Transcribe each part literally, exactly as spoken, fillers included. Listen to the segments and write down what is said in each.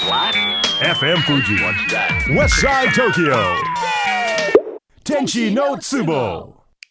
エフエム Fuji West Side Tokyo Tenchi no Tsubo。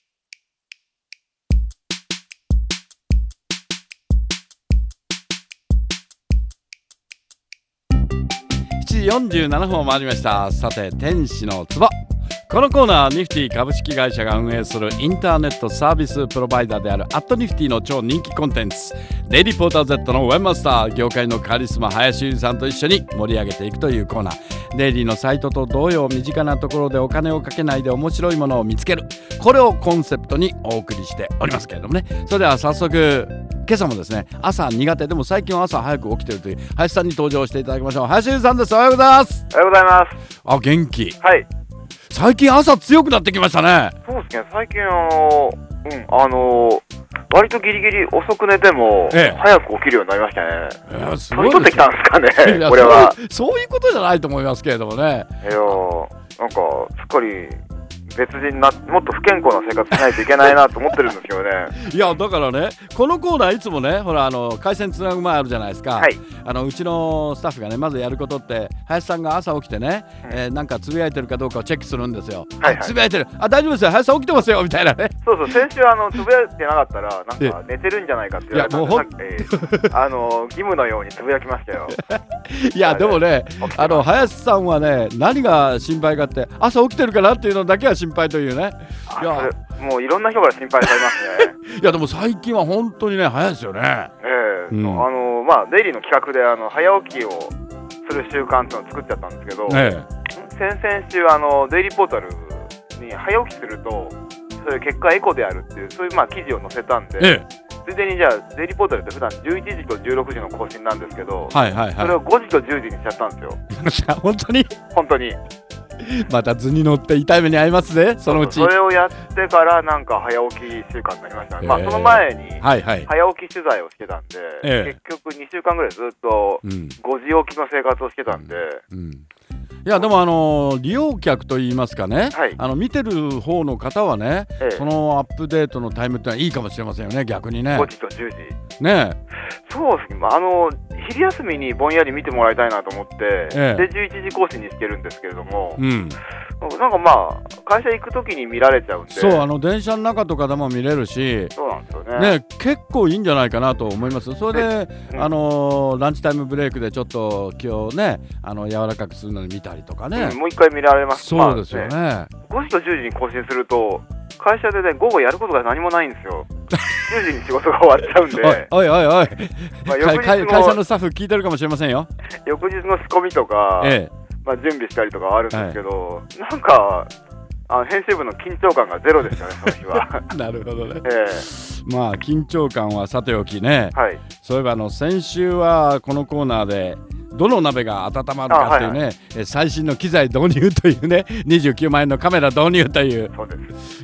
しちじよんじゅうななふんを回りました。さて、天使のつぼ。このコーナーはニフティ株式会社が運営するインターネットサービスプロバイダーであるアットニフティの超人気コンテンツデイリーポーター Z のウェブマスター、業界のカリスマ林裕二さんと一緒に盛り上げていくというコーナー。デイリーのサイトと同様、身近なところでお金をかけないで面白いものを見つける、これをコンセプトにお送りしておりますけれどもね。それでは早速、今朝もですね、朝苦手でも最近は朝早く起きているという林さんに登場していただきましょう。林裕二さんです。おはようございます。 おはようございます。 あ、元気。 はい。 最近朝強くなってきましたね。 そうですね、最近あのうん、あの割とギリギリ遅く寝ても、ええ、早く起きるようになりましたね。えー、すごいですね。取ってきたんですかねこれは。 そう、そういうことじゃないと思いますけれどもね。 いやなんかすっかり別人な、もっと不健康な生活しないといけないなと思ってるんですけどねいやだからね、このコーナーいつもね、ほらあの回線つなぐ前あるじゃないですか、はい、あのうちのスタッフがねまずやることって、林さんが朝起きてね、うんえー、なんかつぶやいてるかどうかをチェックするんですよ。はいはい、つぶやいてる、あ大丈夫ですよ、林さん起きてますよみたいなね。 そうそう、先週あのつぶやいてなかったらなんか寝てるんじゃないかって言われたんで、さっき、えー、あの義務のようにつぶやきましたよいやでもね、あの林さんはね、何が心配かって朝起きてるかなっていうのだけは心配というね。 いやもういろんな人から心配されますねいやでも最近は本当にね早いですよね。 ええーうん、あのまあデイリーの企画であの早起きをする習慣っていうのを作っちゃったんですけど、ええ、先々週あのデイリーポータルに早起きするとそれ結果エコであるっていうそういうまあ記事を載せたんで、ええ、ついでにじゃあデイリーポータルって普段じゅういちじとじゅうろくじの更新なんですけど、はいはいはい、それをごじとじゅうじにしちゃったんですよ本当に本当にまた図に乗って痛い目に遭いますね、そのうち。 それをやってからなんか早起き習慣になりましたね。えー、まあその前に早起き取材をしてたんで、えー、結局にしゅうかんぐらいずっとごじ起きの生活をしてたんで、うんうんいやでもあの利用客といいますかね、はい、あの見てる方の方はね、ええ、そのアップデートのタイムってのはいいかもしれませんよね、逆にね。 ごじとじゅうじねえ。 そうですね、あの昼休みにぼんやり見てもらいたいなと思って、ええ、でじゅういちじ更新にしてるんですけれども、うん、なんかまあ会社行くときに見られちゃうんで。 そう、あの電車の中とかでも見れるし、 そうなんですよね。 ね、結構いいんじゃないかなと思います。それで、うん、あのランチタイムブレイクでちょっと今日ね、あの柔らかくするのに見たりとかね、 うん、もう一回見られます。 そうですよね。まあ、ねごじとじゅうじに更新すると会社でね午後やることが何もないんですよじゅうじに仕事が終わっちゃうんでおいおいおい、まあ、翌日の会社のスタッフ聞いてるかもしれませんよ。 翌日の仕込みとか、ええまあ、準備したりとかはあるんですけど、はい、なんかあの編集部の緊張感がゼロでしたね、その日はなるほどね、えー、まあ緊張感はさておきね、はい、そういえばあの先週はこのコーナーでどの鍋が温まるかっていうね、はいはい、最新の機材導入というね、にじゅうきゅうまんえんのカメラ導入という、そうです、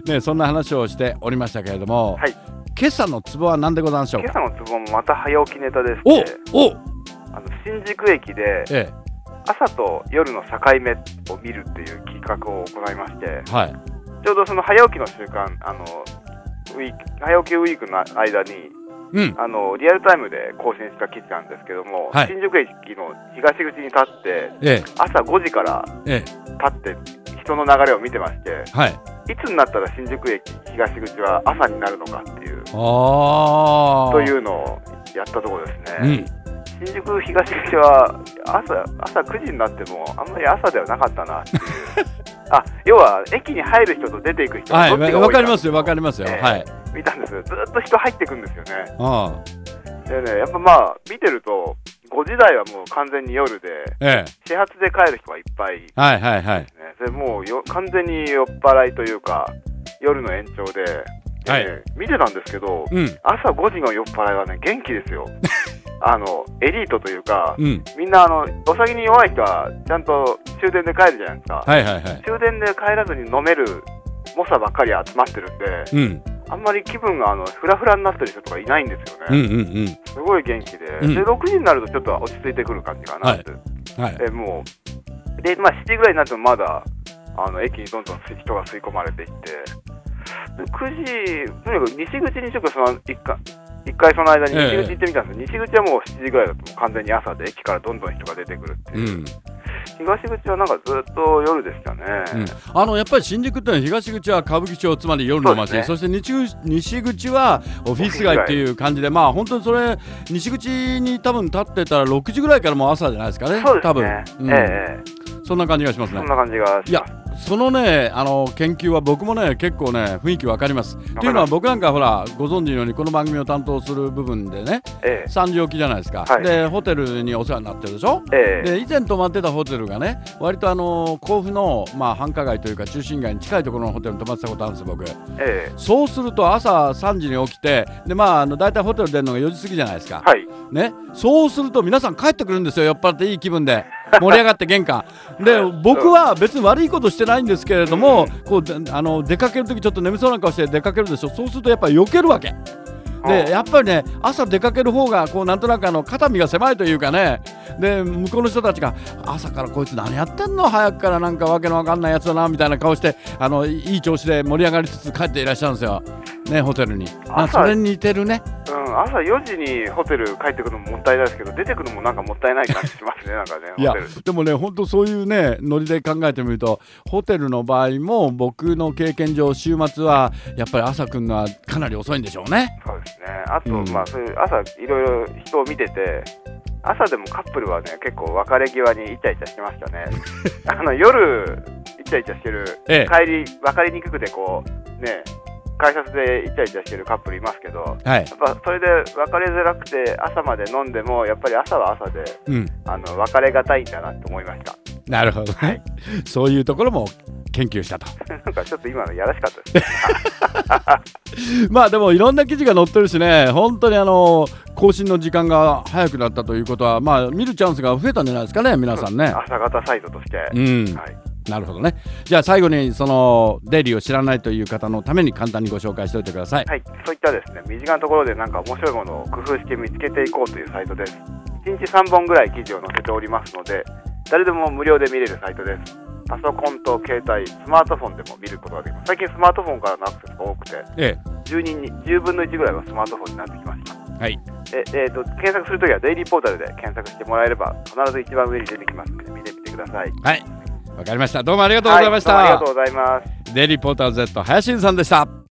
ね、そんな話をしておりましたけれども、はい、今朝のツボは何でございましょうか。 今朝のツボもまた早起きネタでして、おおあの新宿駅で、ええ、朝と夜の境目を見るっていう企画を行いまして、はい、ちょうどその早起きの習慣、あのウィーク早起きウィークの間に、うん、あのリアルタイムで更新した記事なんですけども、はい、新宿駅の東口に立って、ええ、朝ごじから立って人の流れを見てまして、はい、いつになったら新宿駅東口は朝になるのかっていうあというのをやったところですね。うん新宿東口は 朝, 朝くじになってもあんまり朝ではなかったなっていうあ要は駅に入る人と出ていく人がどっちが多いか、 はい、分かりますよ分かりますよ、えーはい、 見たんです。ずっと人入ってくんですよね。あでねやっぱまあ見てるとごじ台はもう完全に夜で、ええ、始発で帰る人がいっぱいですね。はいはいはい、でもうよ完全に酔っ払いというか夜の延長で、はい、えー、見てたんですけど、うん、朝ごじの酔っ払いはね元気ですよあのエリートというか、うん、みんなあのお酒に弱い人はちゃんと終電で帰るじゃないですか、はいはいはい、終電で帰らずに飲める猛者ばっかり集まってるんで、うん、あんまり気分があのフラフラになってる人とかいないんですよね、うんうんうん、すごい元気で、うん、でろくじになるとちょっと落ち着いてくる感じかなって、はいはい、でもうで、まあ、しちじぐらいになってもまだあの駅にどんどん人が吸い込まれていってくじとにかく西口にちょっとその一か一回その間に西口行ってみたんですけど、ええ、西口はもうしちじぐらいだと完全に朝で駅からどんどん人が出てくるっていう、うん、東口はなんかずっと夜でしたね、 うん、あのやっぱり新宿ってのは東口は歌舞伎町、つまり夜の街 そ,、ね、そして西, 西口はオフィス街っていう感じで、まあ本当にそれ西口に多分立ってたらろくじぐらいからもう朝じゃないですかね。 そうですね、 多分、うん、ええ、そんな感じがしますね。 そんな感じがします。 いやそのねあの研究は僕もね結構ね雰囲気わかります。というのは僕なんかほらご存知のようにこの番組を担当する部分でね、ええ、さんじ起きじゃないですか、はい、でホテルにお世話になってるでしょ、ええ、で以前泊まってたホテルがね割とあの甲府の、まあ、繁華街というか中心街に近いところのホテルに泊まってたことあるんです僕、ええ、そうすると朝さんじに起きてで、まあ、あのだいたいホテル出るのがよじ過ぎじゃないですか、はいね、そうすると皆さん帰ってくるんですよ酔っ払っていい気分で盛り上がって玄関で僕は別に悪いことしてないんですけれどもこうあの出かけるときちょっと眠そうな顔して出かけるでしょ。そうするとやっぱり避けるわけでやっぱりね朝出かける方がこうなんとなくあの肩身が狭いというかねで向こうの人たちが朝からこいつ何やってんの早くからなんかわけのわかんないやつだなみたいな顔してあのいい調子で盛り上がりつつ帰っていらっしゃるんですよねホテルに。それに似てるね、 うん、朝よじにホテル帰ってくるのももったいないですけど出てくるのもなんかもったいない感じしますねなんかねいやでもね本当そういうねノリで考えてみるとホテルの場合も僕の経験上週末はやっぱり朝来るのはかなり遅いんでしょうね。 そうですね。あと、うん、まあそういう朝いろいろ人を見てて朝でもカップルはね結構別れ際にイチャイチャしてましたねあの夜イチャイチャしてる、ええ、帰り分かりにくくてこうね改札でイチャイチャしてるカップルいますけど、はい、やっぱそれで別れづらくて朝まで飲んでもやっぱり朝は朝で、うん、あの別れがたいんだなって思いました。 なるほど、はい、そういうところも研究したとなんかちょっと今のやらしかったですねまあでもいろんな記事が載ってるしね本当にあの更新の時間が早くなったということはまあ見るチャンスが増えたんじゃないですかね皆さんね、 朝方サイトとして、 うんはい、なるほどね。じゃあ最後にそのデイリーを知らないという方のために簡単にご紹介しておいてください。 はい、そういったですね身近なところでなんか面白いものを工夫して見つけていこうというサイトです。いちにちさんぼんぐらい記事を載せておりますので誰でも無料で見れるサイトです。パソコンと携帯、スマートフォンでも見ることができます。最近スマートフォンからのアクセスが多くて、ええ、じゅうにんにじゅうぶんのいちぐらいはスマートフォンになってきました。はい。ええー、と検索するときはデイリーポータルで検索してもらえれば必ず一番上に出てきますので見てみてください。 はい、わかりました。どうもありがとうございました。 はい、どうもありがとうございます。 デイリーポータル Z 林さんでした。